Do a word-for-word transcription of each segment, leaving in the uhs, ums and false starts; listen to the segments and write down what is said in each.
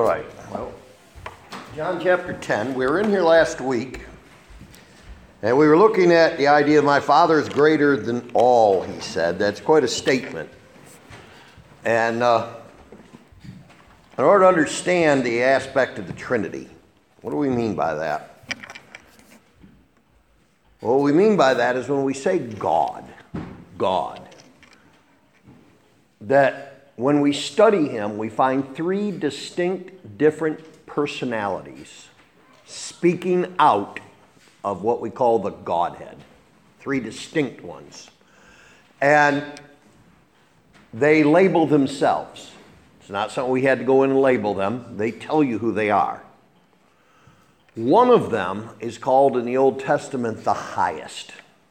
All right. Well, John chapter ten. We were in here last week, and we were looking at the idea my Father is greater than all, he said. That's quite a statement. And uh, in order to understand the aspect of the Trinity, what do we mean by that? Well, what we mean by that is when we say God, God, that when we study him, we find three distinct, different personalities speaking out of what we call the Godhead. Three distinct ones. And they label themselves. It's not something we had to go in and label them. They tell you who they are. One of them is called in the Old Testament the highest.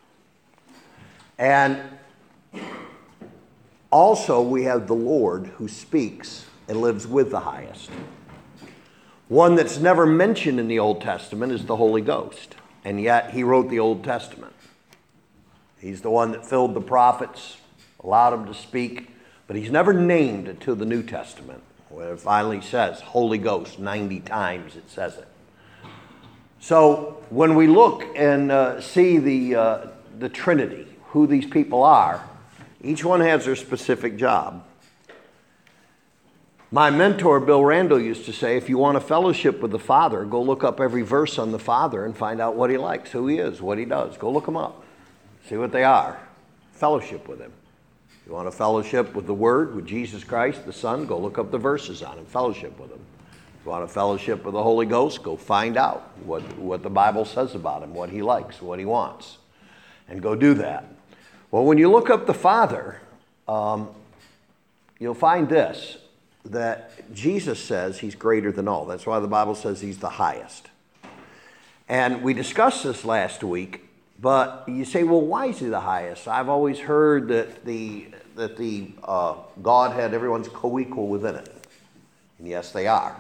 And also, we have the Lord who speaks and lives with the highest. One that's never mentioned in the Old Testament is the Holy Ghost. And yet, he wrote the Old Testament. He's the one that filled the prophets, allowed them to speak, but he's never named until the New Testament, where it finally says Holy Ghost. ninety times it says it. So, when we look and uh, see the, uh, the Trinity, who these people are, each one has their specific job. My mentor, Bill Randall, used to say, if you want a fellowship with the Father, go look up every verse on the Father and find out what he likes, who he is, what he does. Go look them up. See what they are. Fellowship with him. If you want a fellowship with the Word, with Jesus Christ, the Son, go look up the verses on him. Fellowship with him. If you want a fellowship with the Holy Ghost, go find out what, what the Bible says about him, what he likes, what he wants. And go do that. Well, when you look up the Father, um, you'll find this, that Jesus says he's greater than all. That's why the Bible says he's the highest. And we discussed this last week, but you say, well, why is he the highest? I've always heard that the, that the uh, Godhead, everyone's co-equal within it. And yes, they are.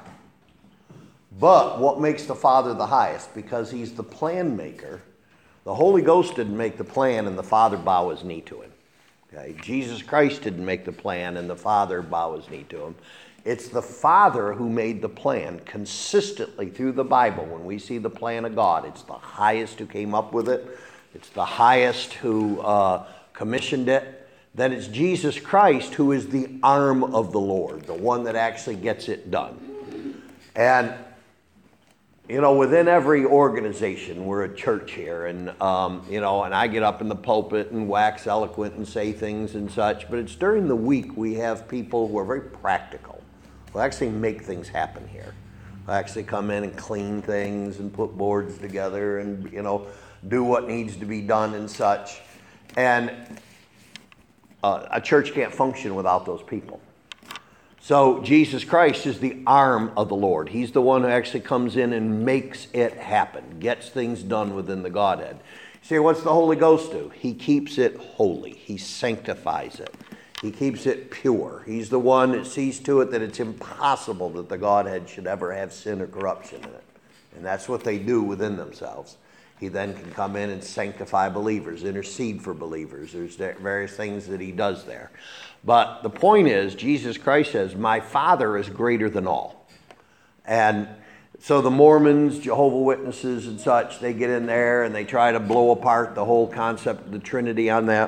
But what makes the Father the highest? Because he's the plan maker. The Holy Ghost didn't make the plan and the Father bow his knee to him. Okay? Jesus Christ didn't make the plan and the Father bow his knee to him. It's the Father who made the plan consistently through the Bible. When we see the plan of God, it's the highest who came up with it. It's the highest who uh, commissioned it. Then it's Jesus Christ who is the arm of the Lord, the one that actually gets it done. And you know, within every organization, we're a church here, and, um, you know, and I get up in the pulpit and wax eloquent and say things and such, but it's during the week we have people who are very practical, who actually make things happen here, who actually come in and clean things and put boards together and, you know, do what needs to be done and such. And uh, a church can't function without those people. So Jesus Christ is the arm of the Lord. He's the one who actually comes in and makes it happen, gets things done within the Godhead. You say, what's the Holy Ghost do? He keeps it holy. He sanctifies it. He keeps it pure. He's the one that sees to it that it's impossible that the Godhead should ever have sin or corruption in it. And that's what they do within themselves. He then can come in and sanctify believers, intercede for believers. There's various things that he does there. But the point is, Jesus Christ says, my Father is greater than all. And so the Mormons, Jehovah's Witnesses and such, they get in there and they try to blow apart the whole concept of the Trinity on that.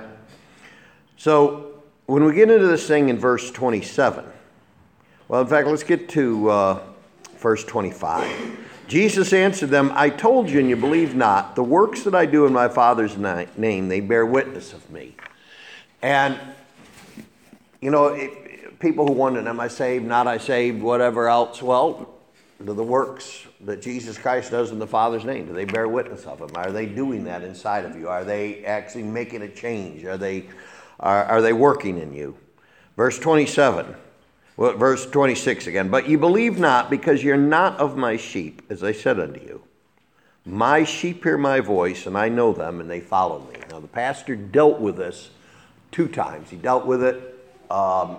So when we get into this thing in verse twenty-seven, well, in fact, let's get to uh, verse twenty-five. Jesus answered them, I told you and you believe not. The works that I do in my Father's name, they bear witness of me. And you know, it, people who wonder, am I saved, not I saved, whatever else? Well, do the works that Jesus Christ does in the Father's name, do they bear witness of him? Are they doing that inside of you? Are they actually making a change? Are they, are, are they working in you? Verse twenty-seven, well, verse twenty-six again. But you believe not because you're not of my sheep, as I said unto you. My sheep hear my voice, and I know them, and they follow me. Now, the pastor dealt with this two times. He dealt with it Um,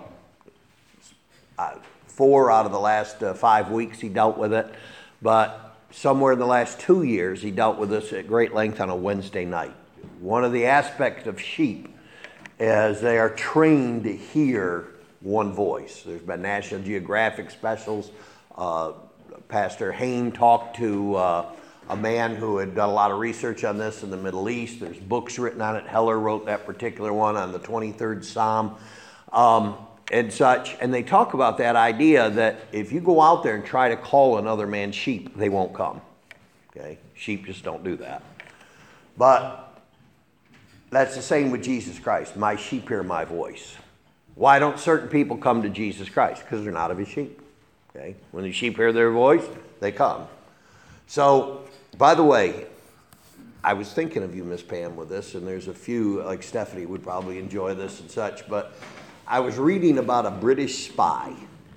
uh, four out of the last uh, five weeks he dealt with it, but somewhere in the last two years he dealt with this at great length on a Wednesday night. One of the aspects of sheep is they are trained to hear one voice. There's been National Geographic specials uh, Pastor Hain talked to uh, a man who had done a lot of research on this in the Middle East. There's books written on it. Heller wrote that particular one on the twenty-third Psalm um, and such. And they talk about that idea that if you go out there and try to call another man's sheep, they won't come. Okay? Sheep just don't do that. But that's the same with Jesus Christ. My sheep hear my voice. Why don't certain people come to Jesus Christ? Because they're not of his sheep. Okay? When the sheep hear their voice, they come. So, by the way, I was thinking of you, Miss Pam, with this, and there's a few, like Stephanie would probably enjoy this and such, but I was reading about a British spy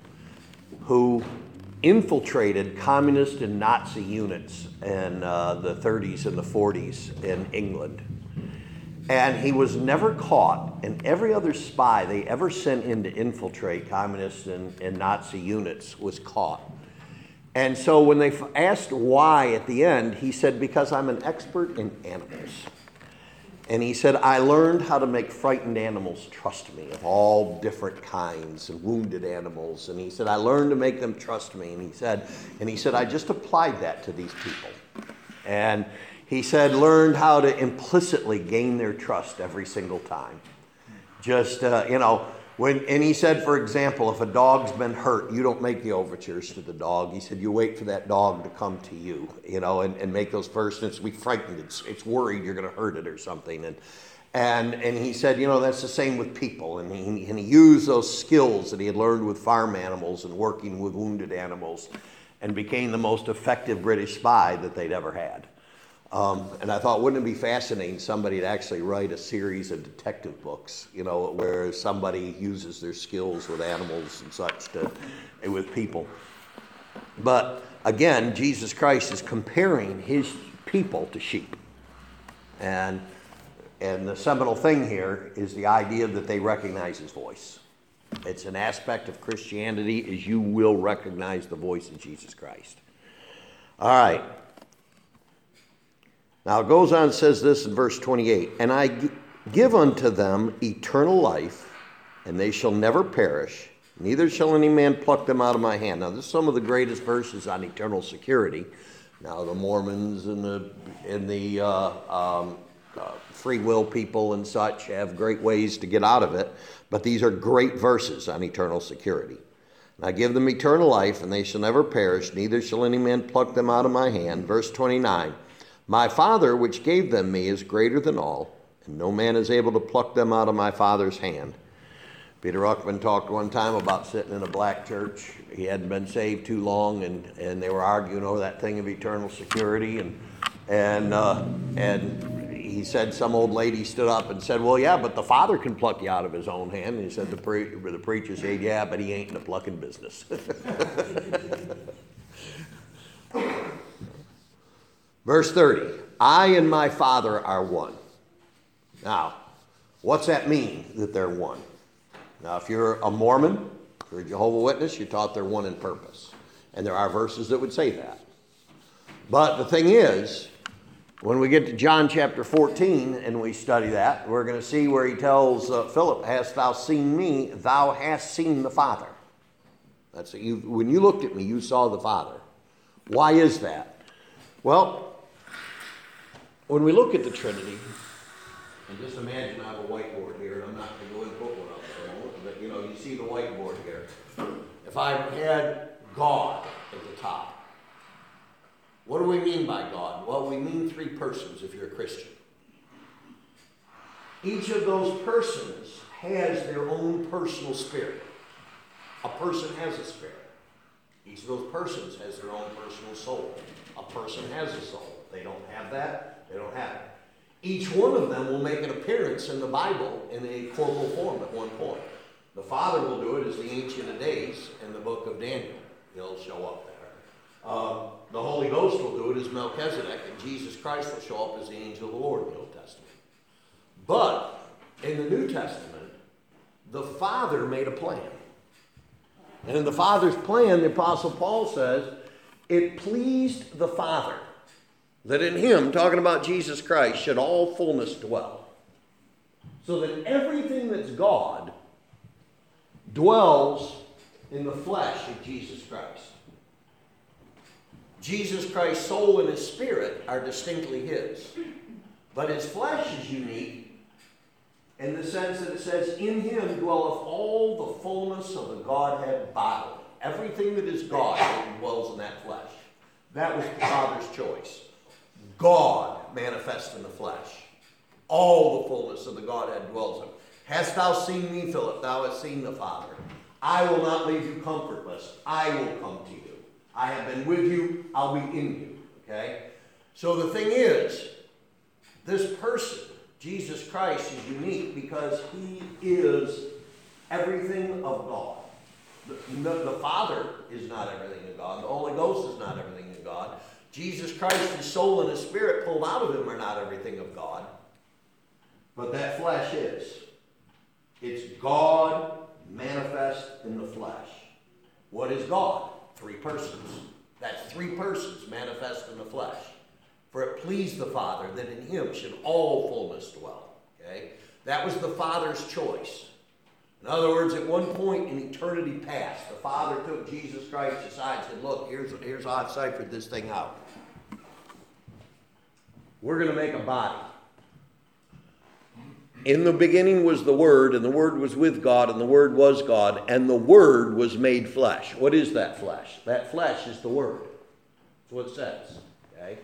who infiltrated communist and Nazi units in uh, the thirties and the forties in England. And he was never caught, and every other spy they ever sent in to infiltrate communist and, and Nazi units was caught. And so when they asked why at the end, he said, because I'm an expert in animals. And he said, I learned how to make frightened animals trust me of all different kinds and wounded animals. And he said, I learned to make them trust me. And he said, and he said, I just applied that to these people. And he said, learned how to implicitly gain their trust every single time. Just, uh, you know, when, and he said, for example, if a dog's been hurt, you don't make the overtures to the dog. He said, you wait for that dog to come to you, you know, and, and make those first, and it's be frightened, it's, it's worried you're going to hurt it or something. And, and, and he said, you know, that's the same with people. And he, and he used those skills that he had learned with farm animals and working with wounded animals and became the most effective British spy that they'd ever had. Um, and I thought, wouldn't it be fascinating somebody to actually write a series of detective books, you know, where somebody uses their skills with animals and such to, with people. But again, Jesus Christ is comparing his people to sheep. And, and the seminal thing here is the idea that they recognize his voice. It's an aspect of Christianity is you will recognize the voice of Jesus Christ. All right. Now it goes on and says this in verse twenty-eight, and I g- give unto them eternal life, and they shall never perish, neither shall any man pluck them out of my hand. Now this is some of the greatest verses on eternal security. Now the Mormons and the, and the uh, um, uh, free will people and such have great ways to get out of it, but these are great verses on eternal security. And I give them eternal life, and they shall never perish, neither shall any man pluck them out of my hand. Verse twenty-nine, my Father, which gave them me, is greater than all, and no man is able to pluck them out of my Father's hand. Peter Ruckman talked one time about sitting in a black church. He hadn't been saved too long, and, and they were arguing over that thing of eternal security. And and uh, and he said some old lady stood up and said, well, yeah, but the Father can pluck you out of his own hand. And he said, the, pre- the preacher said, yeah, but he ain't in the plucking business. Verse thirty, I and my Father are one. Now, what's that mean, that they're one? Now, if you're a Mormon, if you're a Jehovah's Witness, you're taught they're one in purpose. And there are verses that would say that. But the thing is, when we get to John chapter fourteen and we study that, we're going to see where he tells uh, Philip, hast thou seen me? Thou hast seen the Father. That's it. You, when you looked at me, you saw the Father. Why is that? Well, when we look at the Trinity, and just imagine I have a whiteboard here, and I'm not going to go and put one up for a moment, but you know, you see the whiteboard here. If I had God at the top, what do we mean by God? Well, we mean three persons if you're a Christian. Each of those persons has their own personal spirit. A person has a spirit. Each of those persons has their own personal soul. A person has a soul. They don't have that. They don't have it. Each one of them will make an appearance in the Bible in a corporal form at one point. The Father will do it as the Ancient of Days in the book of Daniel. He'll show up there. Uh, the Holy Ghost will do it as Melchizedek, and Jesus Christ will show up as the angel of the Lord in the Old Testament. But in the New Testament, the Father made a plan. And in the Father's plan, the Apostle Paul says, it pleased the Father that in him, talking about Jesus Christ, should all fullness dwell. So that everything that's God dwells in the flesh of Jesus Christ. Jesus Christ's soul and his spirit are distinctly his. But his flesh is unique in the sense that it says, in him dwelleth all the fullness of the Godhead bodily. Everything that is God dwells in that flesh. That was the Father's choice. God manifest in the flesh. All the fullness of the Godhead dwells in him. Hast thou seen me, Philip? Thou hast seen the Father. I will not leave you comfortless. I will come to you. I have been with you. I'll be in you. Okay? So the thing is, this person, Jesus Christ, is unique because he is everything of God. The, the Father is not everything in God. The Holy Ghost is not everything in God. Jesus Christ, his soul and his spirit pulled out of him are not everything of God. But that flesh is. It's God manifest in the flesh. What is God? Three persons. That's three persons manifest in the flesh. For it pleased the Father that in him should all fullness dwell. Okay? That was the Father's choice. In other words, at one point in eternity past, the Father took Jesus Christ aside and said, look, here's, here's how I've ciphered this thing out. We're going to make a body. In the beginning was the Word, and the Word was with God, and the Word was God, and the Word was made flesh. What is that flesh? That flesh is the Word. That's what it says. Okay?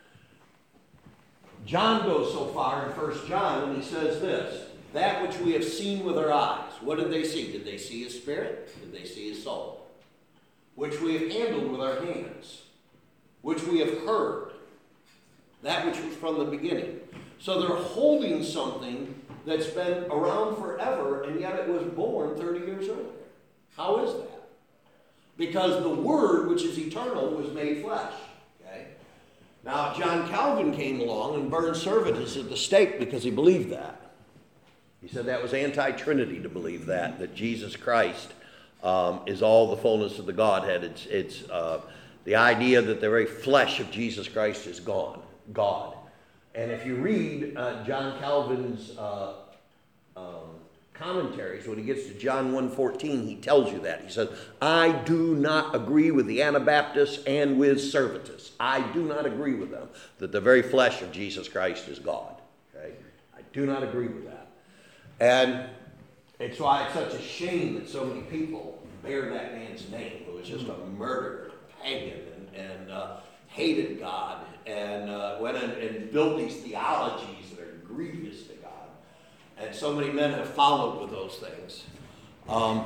John goes so far in First John when he says this, that which we have seen with our eyes. What did they see? Did they see his spirit? Did they see his soul? Which we have handled with our hands. Which we have heard. That which was from the beginning. So they're holding something that's been around forever, and yet it was born thirty years earlier. How is that? Because the Word, which is eternal, was made flesh. Okay? Now, John Calvin came along and burned Servetus at the stake because he believed that. He said that was anti-Trinity to believe that, that Jesus Christ um, is all the fullness of the Godhead. It's, it's uh, the idea that the very flesh of Jesus Christ is gone, God. And if you read uh, John Calvin's uh, um, commentaries, when he gets to John one fourteen, he tells you that. He says, I do not agree with the Anabaptists and with Servetus. I do not agree with them that the very flesh of Jesus Christ is God. Okay? I do not agree with that. And it's why it's such a shame that so many people bear that man's name, who was just a murderer, pagan, and, and uh, hated God, and uh, went and, and built these theologies that are grievous to God. And so many men have followed with those things. Um,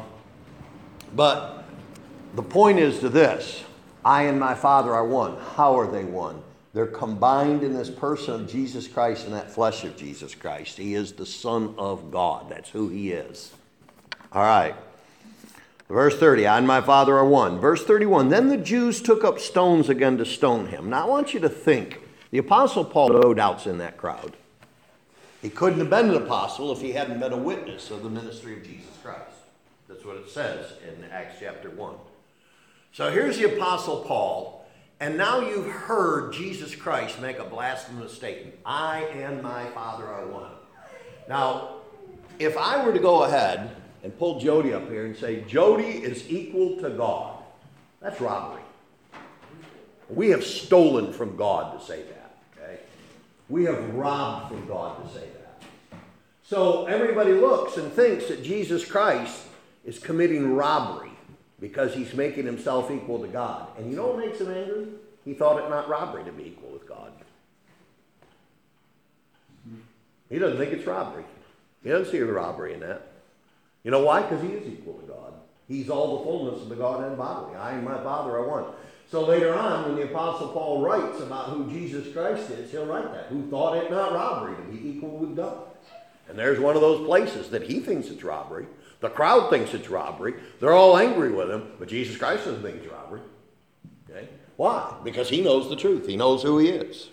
but the point is to this, I and my Father are one. How are they one? They're combined in this person of Jesus Christ and that flesh of Jesus Christ. He is the Son of God. That's who he is. All right. Verse thirty, I and my Father are one. Verse thirty-one, then the Jews took up stones again to stone him. Now I want you to think, the Apostle Paul, no doubt's in that crowd. He couldn't have been an apostle if he hadn't been a witness of the ministry of Jesus Christ. That's what it says in Acts chapter one. So here's the Apostle Paul. And now you've heard Jesus Christ make a blasphemous statement. I and my Father are one. Now, if I were to go ahead and pull Jody up here and say, Jody is equal to God, that's robbery. We have stolen from God to say that, okay? We have robbed from God to say that. So everybody looks and thinks that Jesus Christ is committing robbery, because he's making himself equal to God. And you know what makes him angry? He thought it not robbery to be equal with God. He doesn't think it's robbery. He doesn't see the robbery in that. You know why? Because he is equal to God. He's all the fullness of the Godhead bodily. I and my Father are one. So later on, when the Apostle Paul writes about who Jesus Christ is, he'll write that. Who thought it not robbery to be equal with God. And there's one of those places that he thinks it's robbery. The crowd thinks it's robbery. They're all angry with him, but Jesus Christ doesn't think it's robbery. Okay? Why? Because he knows the truth. He knows who he is.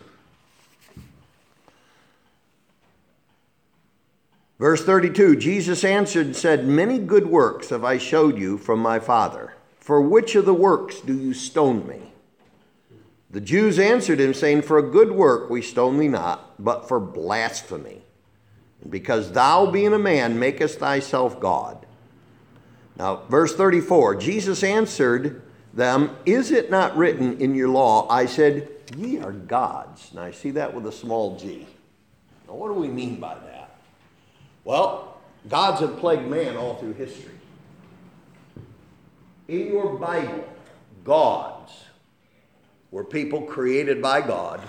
Verse thirty-two, Jesus answered and said, many good works have I showed you from my Father. For which of the works do you stone me? The Jews answered him, saying, for a good work we stone thee not, but for blasphemy. Because thou, being a man, makest thyself God. Now, verse thirty-four, Jesus answered them, is it not written in your law? I said, ye are gods. Now I see that with a small g. Now what do we mean by that? Well, gods have plagued man all through history. In your Bible, gods were people created by God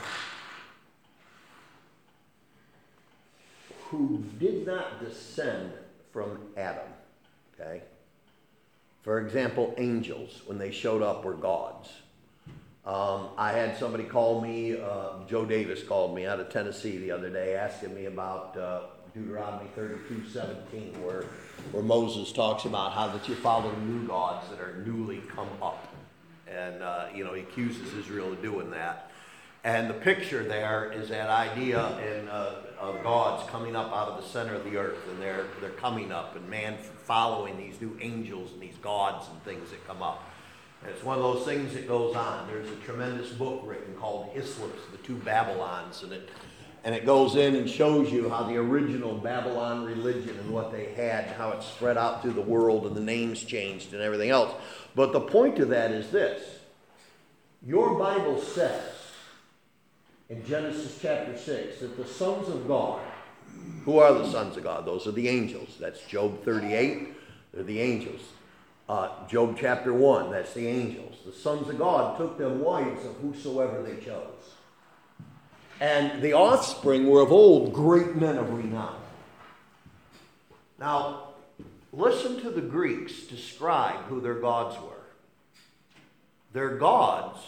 who did not descend from Adam, okay? For example, angels, when they showed up, were gods. Um, I had somebody call me, uh, Joe Davis called me out of Tennessee the other day, asking me about uh, Deuteronomy thirty-two seventeen, where, where Moses talks about how that you follow new gods that are newly come up. And, uh, you know, he accuses Israel of doing that. And the picture there is that idea in, uh, of gods coming up out of the center of the earth, and they're, they're coming up, and man following these new angels and these gods and things that come up. And it's one of those things that goes on. There's a tremendous book written called Hislop's, The Two Babylons, and it and it goes in and shows you how the original Babylon religion and what they had, how it spread out through the world and the names changed and everything else. But the point of that is this. Your Bible says in Genesis chapter six that the sons of God, who are the sons of God? Those are the angels. That's Job thirty-eight. They're the angels. Uh, Job chapter one, that's the angels. The sons of God took them wives of whosoever they chose. And the offspring were of old great men of renown. Now, listen to the Greeks describe who their gods were. Their gods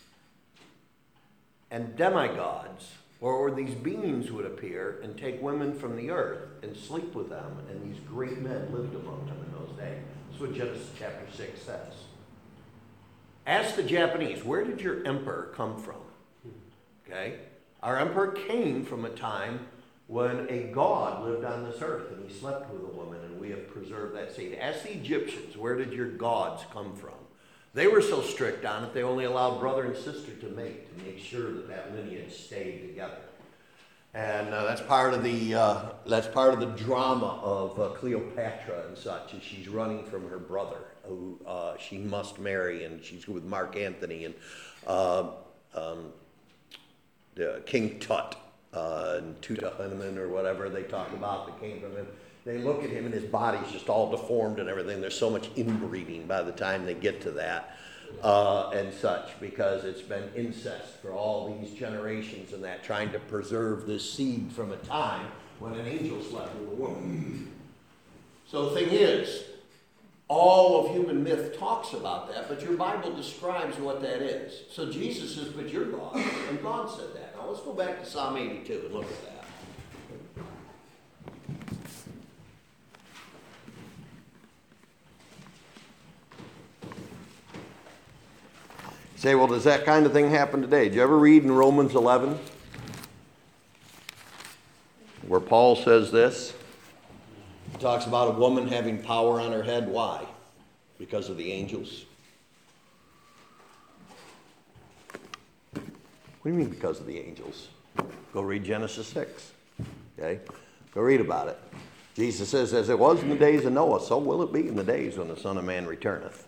and demigods, or, or these beings would appear and take women from the earth and sleep with them, and these great men lived among them in those days. That's what Genesis chapter six says. Ask the Japanese, where did your emperor come from? Okay? Our emperor came from a time when a god lived on this earth and he slept with a woman, and we have preserved that seed. Ask the Egyptians, where did your gods come from? They were so strict on it, they only allowed brother and sister to mate to make sure that that lineage stayed together. And uh, that's part of the uh, that's part of the drama of uh, Cleopatra and such, as she's running from her brother, who uh, she must marry, and she's with Mark Antony and uh, um, the King Tut uh, and Tutankhamun or whatever they talk about that came from him. They look at him and his body's just all deformed and everything. There's so much inbreeding by the time they get to that uh, and such, because it's been incest for all these generations and that, trying to preserve this seed from a time when an angel slept with a woman. So the thing is, all of human myth talks about that, but your Bible describes what that is. So Jesus says, but you're God, and God said that. Now let's go back to Psalm eighty-two and look at that. You say, well, does that kind of thing happen today? Did you ever read in Romans eleven where Paul says this? He talks about a woman having power on her head. Why? Because of the angels. What do you mean because of the angels? Go read Genesis six. Okay? Go read about it. Jesus says, as it was in the days of Noah, so will it be in the days when the Son of Man returneth.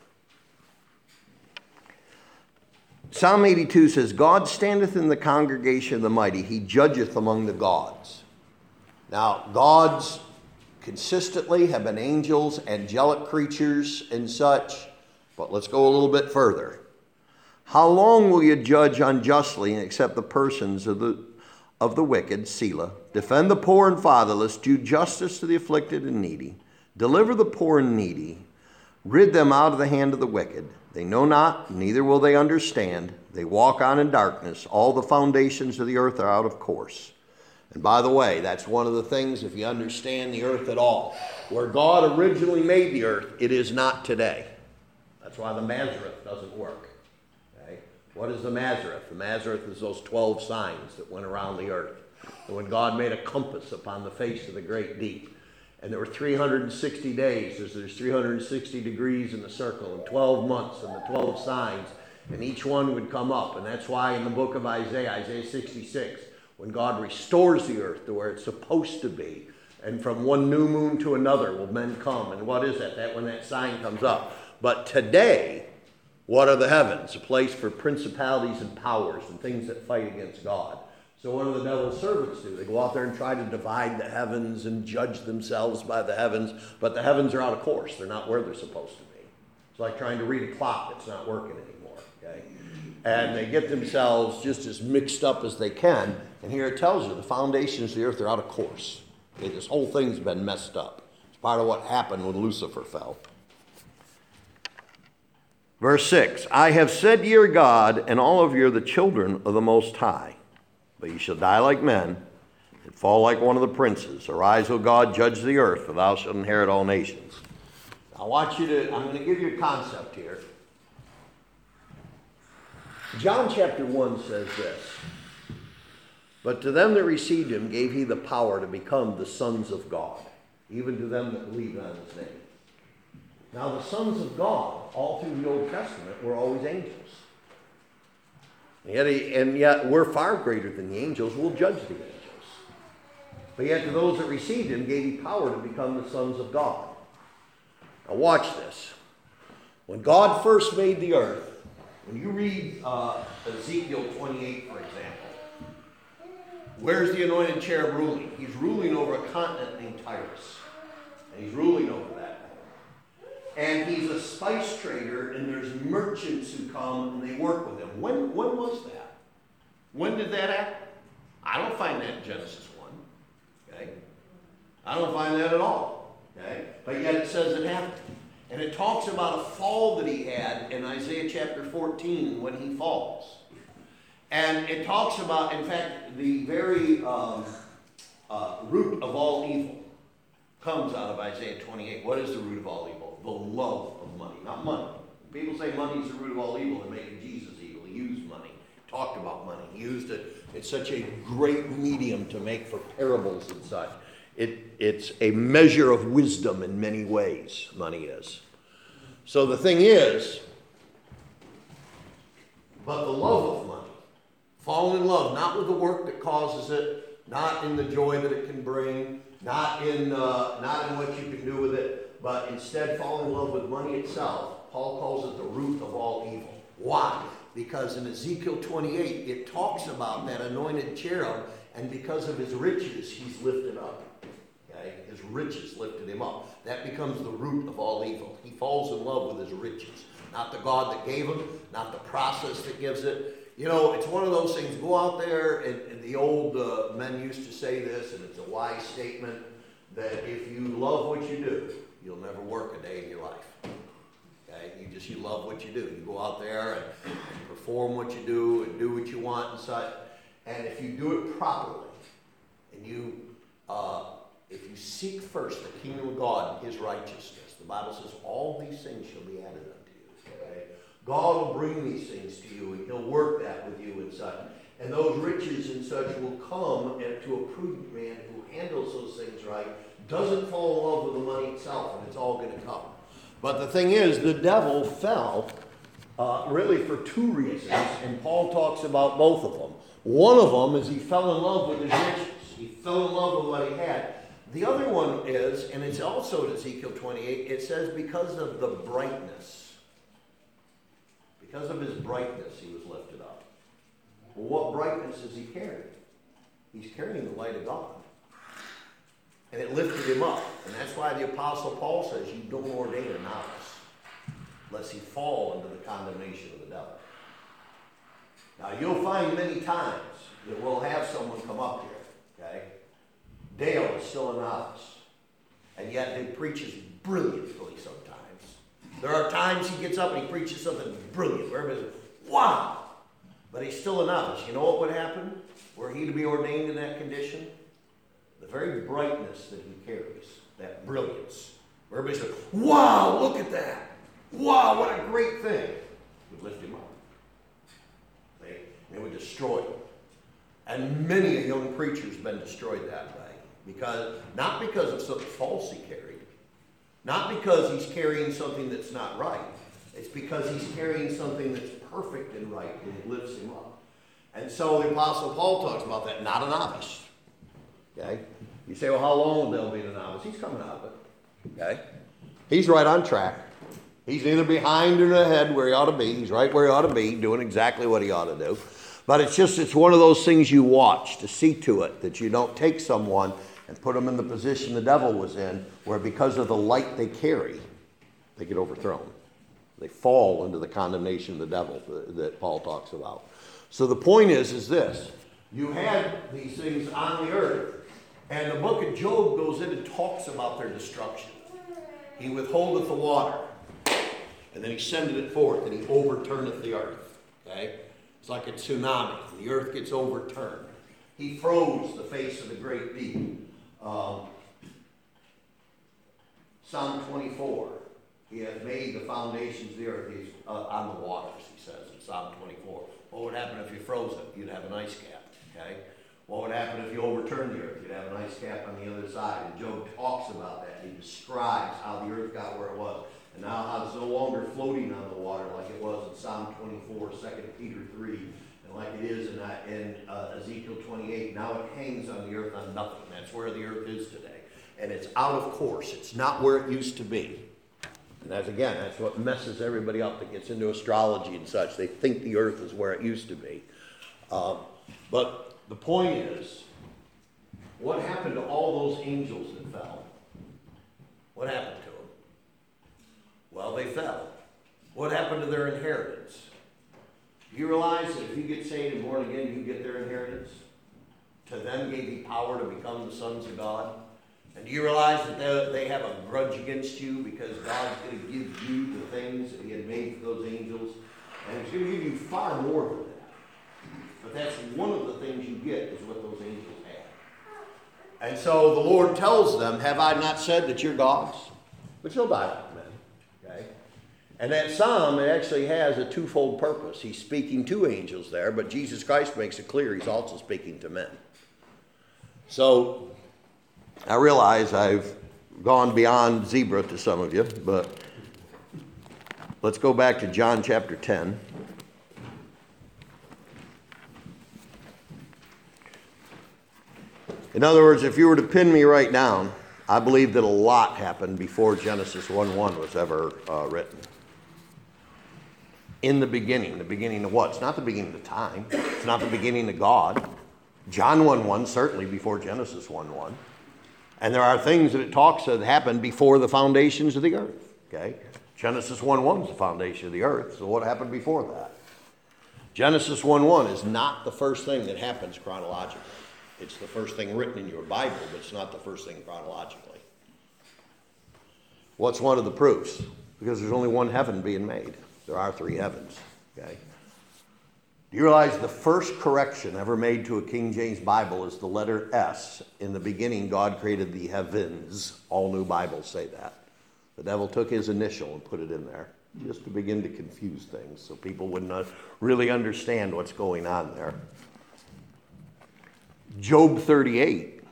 Psalm eighty-two says, God standeth in the congregation of the mighty. He judgeth among the gods. Now, gods consistently have been angels, angelic creatures, and such. But let's go a little bit further. How long will you judge unjustly and accept the persons of the of the wicked, Selah? Defend the poor and fatherless, do justice to the afflicted and needy. Deliver the poor and needy. Rid them out of the hand of the wicked. They know not, neither will they understand. They walk on in darkness. All the foundations of the earth are out of course. And by the way, that's one of the things, if you understand the earth at all, where God originally made the earth, it is not today. That's why the Mazareth doesn't work. Okay? What is the Mazareth? The Mazareth is those twelve signs that went around the earth. And when God made a compass upon the face of the great deep, and there were three hundred sixty days, as there's three hundred sixty degrees in the circle, and twelve months, and the twelve signs, and each one would come up. And that's why in the book of Isaiah, Isaiah sixty-six, when God restores the earth to where it's supposed to be, and from one new moon to another will men come. And what is that? That when that sign comes up. But today, What are the heavens? A place for principalities and powers and things that fight against God. So what do the devil's servants do? They go out there and try to divide the heavens and judge themselves by the heavens, but the heavens are out of course. They're not where they're supposed to be. It's like trying to read a clock that's not working anymore, okay? And they get themselves just as mixed up as they can, and here it tells you the foundations of the earth are out of course. Okay, this whole thing's been messed up. It's part of what happened when Lucifer fell. Verse six, I have said ye are God, and all of you are the children of the Most High. But ye shall die like men, and fall like one of the princes. Arise, O God, judge the earth, for thou shalt inherit all nations. I want you to, I'm going to give you a concept here. John chapter one says this, but to them that received him gave he the power to become the sons of God, even to them that believe on his name. Now the sons of God, all through the Old Testament, were always angels. And yet, and yet we're far greater than the angels. We'll judge the angels. But yet to those that received him gave he power to become the sons of God. Now watch this. When God first made the earth, when you read uh, Ezekiel twenty-eight, for example, where's the anointed cherub ruling? He's ruling over a continent named Tyrus. And he's ruling over that. And he's a spice trader, and there's merchants who come and they work with him. When, when was that? When did that happen? I don't find that in Genesis one. Okay? I don't find that at all. Okay? But yet it says it happened. And it talks about a fall that he had in Isaiah chapter fourteen when he falls. And it talks about, in fact, the very um, uh, root of all evil comes out of Isaiah twenty-eight. What is the root of all evil? The love of money, not money. People say money is the root of all evil and making Jesus evil. He used money, talked about money. He used it. It's such a great medium to make for parables and such. It, it's a measure of wisdom in many ways, money is. So the thing is, but the love of money, fall in love, not with the work that causes it, not in the joy that it can bring, not in, uh, not in what you can do with it, but instead fall in love with money itself. Paul calls it the root of all evil. Why? Because in Ezekiel twenty-eight, it talks about that anointed cherub, and because of his riches, he's lifted up. Okay? His riches lifted him up. That becomes the root of all evil. He falls in love with his riches. Not the God that gave him, not the process that gives it. You know, it's one of those things. Go out there, and, and the old uh, men used to say this, and it's a wise statement, that if you love what you do, you'll never work a day in your life. Okay? You just, you love what you do. You go out there and, and perform what you do and do what you want and such. And if you do it properly, and you, uh, if you seek first the kingdom of God and his righteousness, the Bible says all these things shall be added unto you. Okay? God will bring these things to you, and he'll work that with you and such. And those riches and such will come and to a prudent man who handles those things right, doesn't fall in love with the money itself, and it's all going to come. But the thing is, the devil fell uh, really for two reasons, and Paul talks about both of them. One of them is he fell in love with his riches. He fell in love with what he had. The other one is, and it's also in Ezekiel twenty-eight, it says because of the brightness. Because of his brightness, he was lifted up. Well, what brightness is he carrying? He's carrying the light of God. And it lifted him up. And that's why the Apostle Paul says you don't ordain a novice lest he fall into the condemnation of the devil. Now, you'll find many times that we'll have someone come up here, okay? Dale is still a novice, and yet he preaches brilliantly sometimes. There are times he gets up and he preaches something brilliant, where everybody says, wow! But he's still a novice. You know what would happen were he to be ordained in that condition? The very brightness that he carries, that brilliance, where everybody says, wow, look at that! Wow, what a great thing! Would lift him up. See? And it would destroy him. And many a young preacher's been destroyed that way. Because, not because of something false he carried, not because he's carrying something that's not right. It's because he's carrying something that's perfect and right, and it lifts him up. And so the Apostle Paul talks about that, not a novice. Okay? You say, well, how long will Dale be a novice? He's coming out of it. Okay? He's right on track. He's neither behind nor ahead where he ought to be. He's right where he ought to be, doing exactly what he ought to do. But it's just, it's one of those things you watch to see to it that you don't take someone and put them in the position the devil was in, where because of the light they carry, they get overthrown. They fall into the condemnation of the devil that Paul talks about. So the point is, is this. You had these things on the earth, and the book of Job goes in and talks about their destruction. He withholdeth the water, and then he sendeth it forth, and he overturneth the earth. Okay? It's like a tsunami. The earth gets overturned. He froze the face of the great deep. Um, Psalm twenty-four. He hath made the foundations of the earth. He's uh, on the waters, he says in Psalm twenty-four. What would happen if you froze it? You'd have an ice cap. Okay? What would happen if you overturned the earth? You'd have an ice cap on the other side. And Job talks about that. He describes how the earth got where it was. And now how it's no longer floating on the water like it was in Psalm twenty-four, Second Peter three, and like it is in, uh, in uh, Ezekiel twenty-eight. Now it hangs on the earth on nothing. That's where the earth is today. And it's out of course. It's not where it used to be. And that's, again, that's what messes everybody up that gets into astrology and such. They think the earth is where it used to be. Um, but the point is, what happened to all those angels that fell? What happened to them? Well, they fell. What happened to their inheritance? Do you realize that if you get saved and born again, you get their inheritance? To them gave he power to become the sons of God. And do you realize that they, they have a grudge against you because God's going to give you the things that he had made for those angels? And he's going to give you far more than that. But that's one of the things you get is what those angels had. And so the Lord tells them, have I not said that you're gods? But you'll die like men. Okay? And that psalm, it actually has a twofold purpose. He's speaking to angels there, but Jesus Christ makes it clear he's also speaking to men. So I realize I've gone beyond zebra to some of you, but let's go back to John chapter ten. In other words, if you were to pin me right down, I believe that a lot happened before Genesis one one was ever uh, written. In the beginning. The beginning of what? It's not the beginning of time. It's not the beginning of God. John one one, certainly before Genesis one one. And there are things that it talks that happened before the foundations of the earth. Okay? Genesis one one is the foundation of the earth. So what happened before that? Genesis one one is not the first thing that happens chronologically. It's the first thing written in your Bible, but it's not the first thing chronologically. What's one of the proofs? Because there's only one heaven being made. There are three heavens. Okay? Do you realize the first correction ever made to a King James Bible is the letter S? In the beginning, God created the heavens. All new Bibles say that. The devil took his initial and put it in there just to begin to confuse things so people would not really understand what's going on there. Job thirty-eight.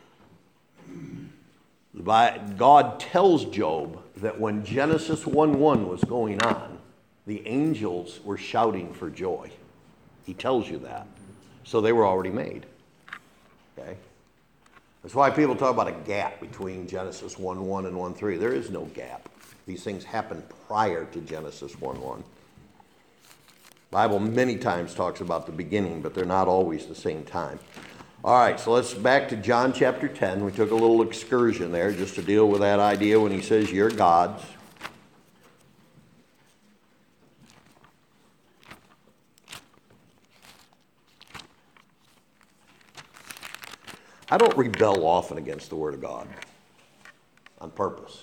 God tells Job that when Genesis one one was going on, the angels were shouting for joy. He tells you that. So they were already made. Okay? That's why people talk about a gap between Genesis one one and one three. There is no gap. These things happened prior to Genesis one one. The Bible many times talks about the beginning, but they're not always the same time. All right, so let's back to John chapter ten. We took a little excursion there just to deal with that idea when he says, you're gods. I don't rebel often against the Word of God on purpose.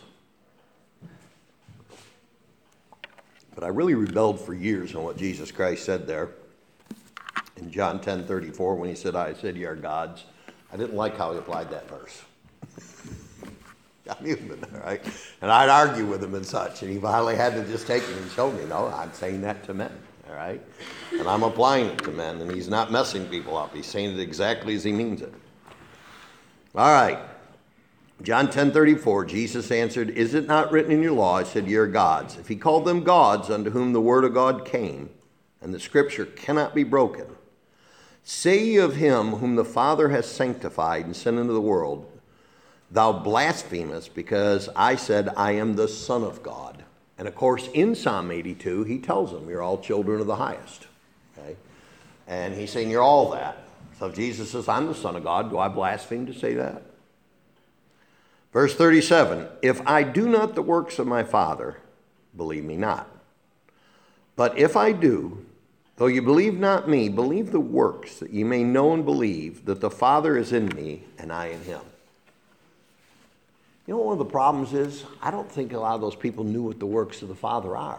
But I really rebelled for years on what Jesus Christ said there in John ten thirty-four when he said, I said, ye are gods. I didn't like how he applied that verse. I'm human, all right? And I'd argue with him and such, and he finally had to just take it and show me, no, I'm saying that to men, all right? And I'm applying it to men, and he's not messing people up. He's saying it exactly as he means it. All right. John ten thirty-four, Jesus answered, is it not written in your law? I said, ye are gods. If he called them gods unto whom the word of God came, and the scripture cannot be broken, say ye of him whom the Father has sanctified and sent into the world, thou blasphemest, because I said, I am the Son of God. And of course, in Psalm eighty-two, he tells them, you're all children of the highest. Okay? And he's saying, you're all that. So Jesus says, I'm the Son of God. Do I blaspheme to say that? Verse thirty-seven, if I do not the works of my Father, believe me not. But if I do, though you believe not me, believe the works, that ye may know and believe that the Father is in me and I in him. You know what one of the problems is? I don't think a lot of those people knew what the works of the Father are.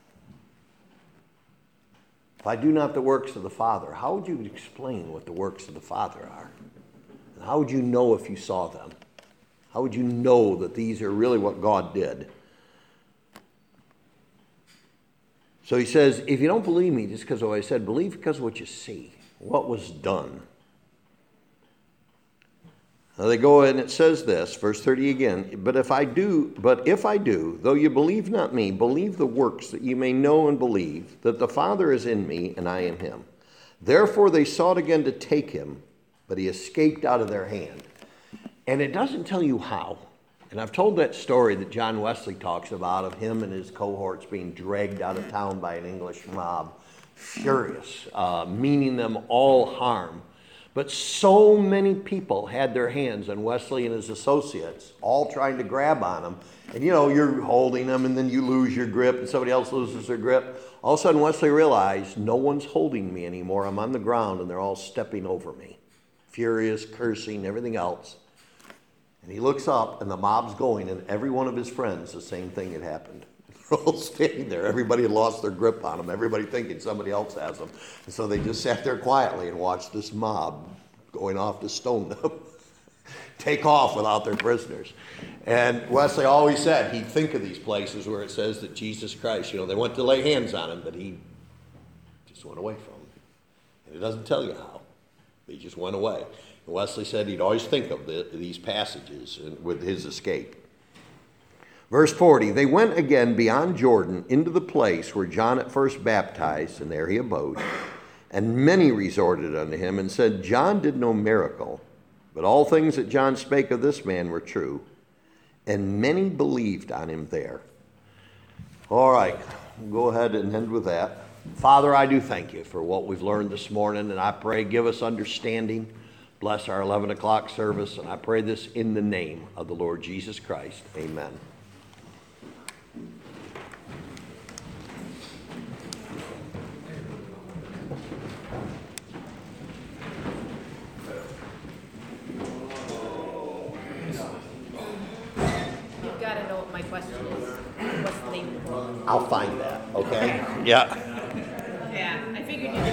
If I do not the works of the Father, how would you explain what the works of the Father are? And how would you know if you saw them? How would you know that these are really what God did? So he says, if you don't believe me just because of what I said, believe because of what you see, what was done. Now they go and it says this, verse thirty again, but if I do, but if I do, though you believe not me, believe the works, that you may know and believe that the Father is in me and I in him. Therefore they sought again to take him, but he escaped out of their hand. And it doesn't tell you how. And I've told that story that John Wesley talks about of him and his cohorts being dragged out of town by an English mob, furious, uh, meaning them all harm. But so many people had their hands on Wesley and his associates, all trying to grab on him. And you know, you're holding them and then you lose your grip and somebody else loses their grip. All of a sudden Wesley realized, no one's holding me anymore. I'm on the ground and they're all stepping over me. Furious, cursing, everything else. And he looks up and the mob's going and every one of his friends, the same thing had happened. They're all standing there. Everybody had lost their grip on them. Everybody thinking somebody else has them. And so they just sat there quietly and watched this mob going off to stone them take off without their prisoners. And Wesley always said he'd think of these places where it says that Jesus Christ, you know, they went to lay hands on him, but he just went away from them. And it doesn't tell you how. He just went away. And Wesley said he'd always think of the, these passages with his escape. Verse forty, they went again beyond Jordan into the place where John at first baptized, and there he abode. And many resorted unto him and said, John did no miracle, but all things that John spake of this man were true. And many believed on him there. All right, we'll go ahead and end with that. Father, I do thank you for what we've learned this morning, and I pray give us understanding. Bless our eleven o'clock service, and I pray this in the name of the Lord Jesus Christ. Amen. You've got to know what my question is. What's the name of the book? I'll find that, okay? Yeah. Yeah, I figured you did.